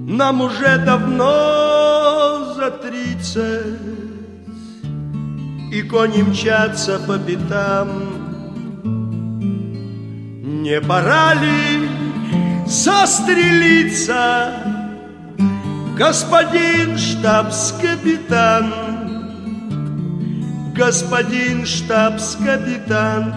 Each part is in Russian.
Нам уже давно за 30, и кони мчатся по пятам. Не пора ли застрелиться, господин штабс-капитан? Господин штабс-капитан,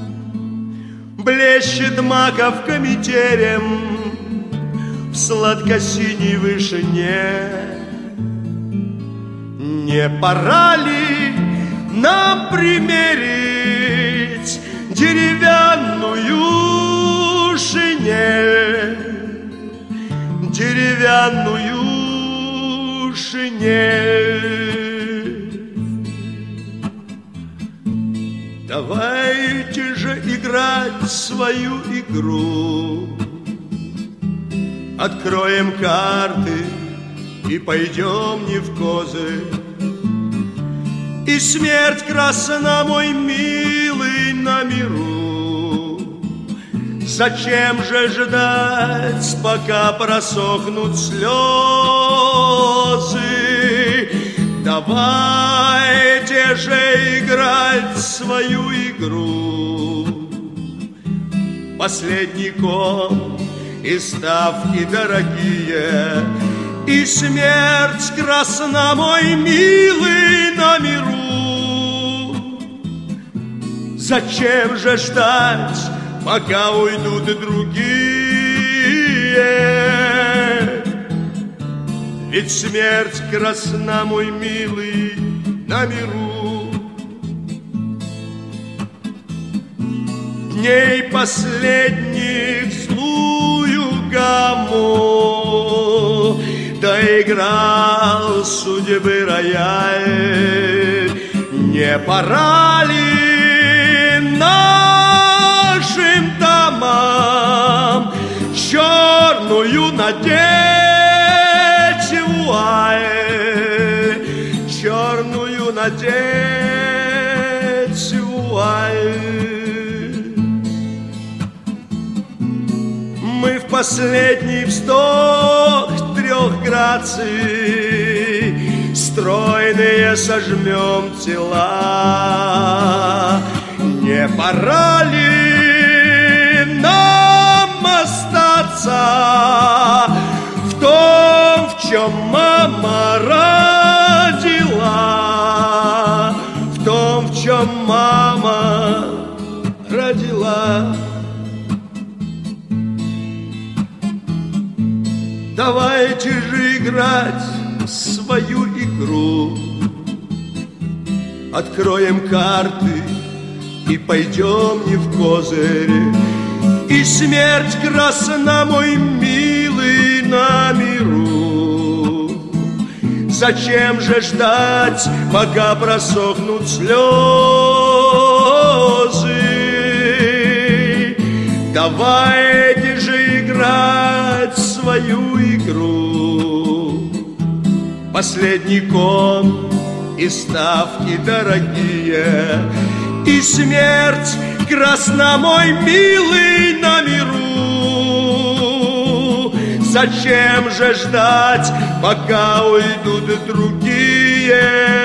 блещет маковками терем в сладко-синей вышине. Не пора ли нам примерить деревянную шинель? Деревянную шинель. Давайте же играть свою игру. Откроем карты и пойдем не в козырь. И смерть красна, мой милый, на миру. Зачем же ждать, пока просохнут слезы? Давайте же играть свою игру. Последний кон и ставки дорогие, и смерть красна, мой милый, на миру. Зачем же ждать, пока уйдут и другие? Ведь смерть красна, мой милый, на миру. Дней последних злую гамму доиграл судьбы рояль. Не пора ли нашим домам черную надеть вуаль? Черную надеть вуаль. Мы в последний вздох 3 граций стройные сожмем тела. Не пора ли нам остаться в том, в чем мама родила? В том, в чем мама родила. Давайте же играть свою игру. Откроем карты и пойдем не в козырь. И смерть красна, мой милый, на миру. Зачем же ждать, пока просохнут слезы? Давайте же играть свою игру. Последний кон и ставки дорогие, и смерть красна, мой милый, на миру. Зачем же ждать, пока уйдут другие?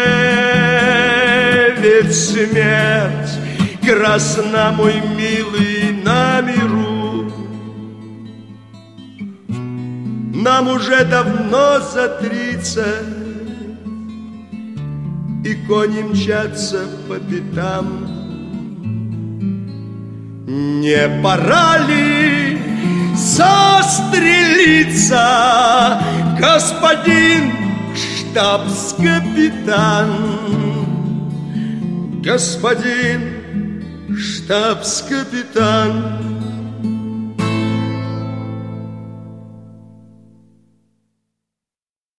Ведь смерть красна, мой милый, на миру. Нам уже давно за 30, и кони мчатся по пятам. Не пора ли застрелиться, господин штабс-капитан? Господин штабс-капитан.